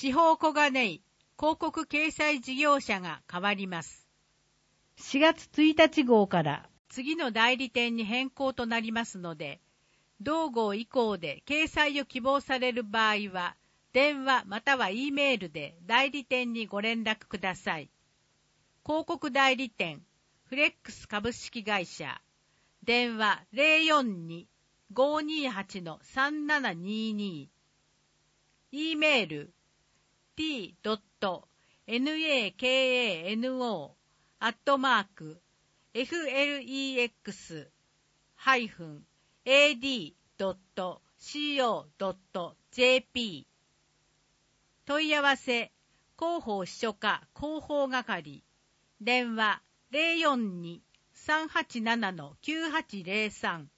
地方小金井広告掲載事業者が変わります。 4月1日号から次の代理店に変更となりますので、同号以降で掲載を希望される場合は、電話または E メールで代理店にご連絡ください。広告代理店フレックス株式会社、電話 042-528-3722、E メール t.nakano@flex-ad.co.jp 問い合わせ広報秘書課広報係、電話 042-387-9803